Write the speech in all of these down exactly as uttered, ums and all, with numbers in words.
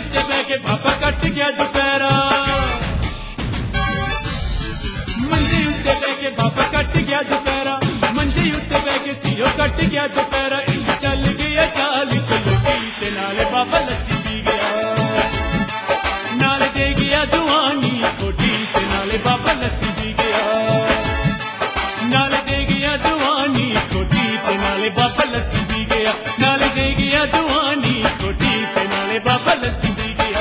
उत्ते बह के बाबा कट गया दुपहरा मंजे उत्ते बह के बाबा कट गया दुपहरा मंजे उत्ते बह के सीओ कट गया दुपहरा इंज चल गया चाली चलोटी ते नाले बाबा लस्सी पी गया नाल दे गया दुआनी खोटी ते नाले बाबा लस्सी पी गया नाल दे गया दुआनी खोटी ते नाले बाबा लस्सी पी गया नाल दे गया दुआनी खोटी ते नाले बाबा लस्सी पी गया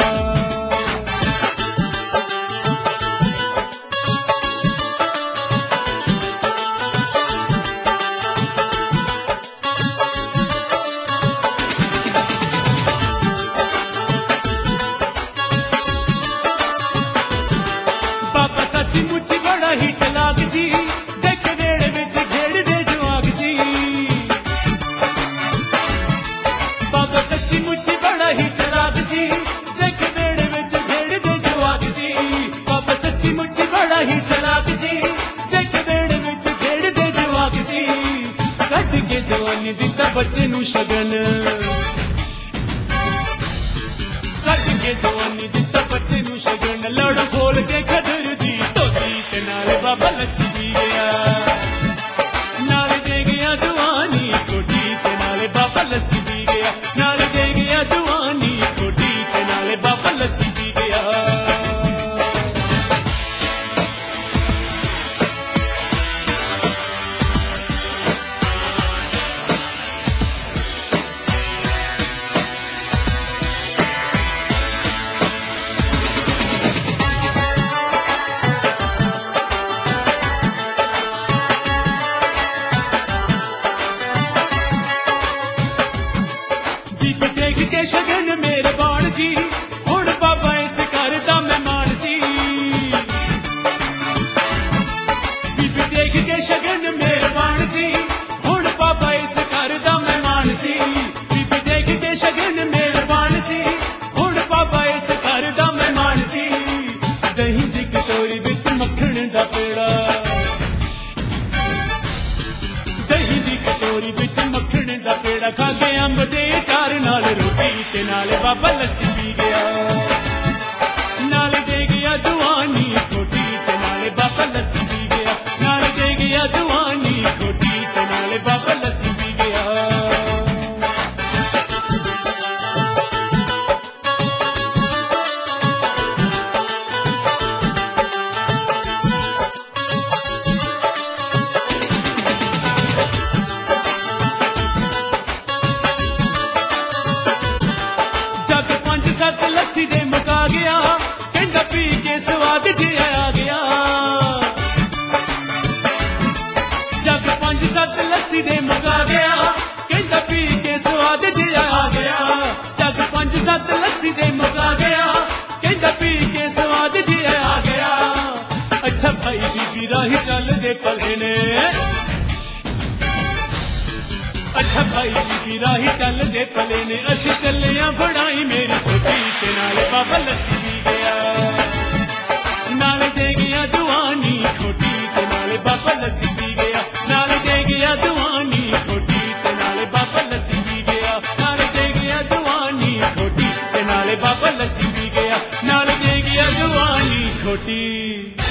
बाबा सच्ची मुच्ची बड़ा ही चलाक सी देख वेड़े विच खेड़दे जवाक सी बाबा सच्ची मुच्ची बड़ा ही चलाक सी देख वेड़े विच खेड़दे जवाक सी बाबा सच्ची मुच्ची बड़ा ही चलाक सी देख वेड़े विच खेड़दे जवाक सी कट के जवानी दिता बच्चे नू शगन कट के जवानी दिता बच्चे नू शगन लड़ खोल के खदर दी धोती ते नाले बाबा लस्सी पी गया नाले दे गया दुआनी खोटी ते नाले बाबा लस्सी पी गया नाले दे गया दुआनी खोटी ते नाले बाबा लस्सी पी गया देख के शगन मेरे बाण सी हुण बाबा इस घर दा मेहमान सी बीबी देख के शगन मेरे बाण सी हुण बाबा इस घर दा मेहमान सी बीबी देख के शगन मेरे बाण सी हुण बाबा इस घर दा मेहमान सी दही दी कटोरी विच मक्खण दा पेड़ा दही दी कटोरी विच मक्खण दा पेड़ा खा के अंब दे चार नाल रोटी ते नाले बाबा लस्सी पी गया नाले दे गया दुआनी खोटी ते नाले बाबा लस्सी पी गया नाले दे गया दुआनी खोटी ते नाले बाबा लस्सी पी गया लस्सी दे मुका गया कहंदा पी के स्वाद जिहा आ गया जग पंज सत लस्सी दे मुका गया कहंदा पी के स्वाद जिहा आ गया जग पंज सत लस्सी दे मुका गया कहंदा पी के स्वाद जिहा आ गया अच्छा भाई बीबी राही चल दे पले ने अच्छा भाई बीबी राही चल दे पले ने असी चलिया बनाई मेरी सोटी ते नाले बाबा लस्सी पी गया नाले दे गया दुआनी खोटी ते नाले बाबा लस्सी पी गया नाले दे गया दुआनी खोटी ते नाले बाबा लस्सी पी गया नाले दे गया दुआनी खोटी ते नाले बाबा लस्सी पी गया नाले दे गया दुआनी खोटी।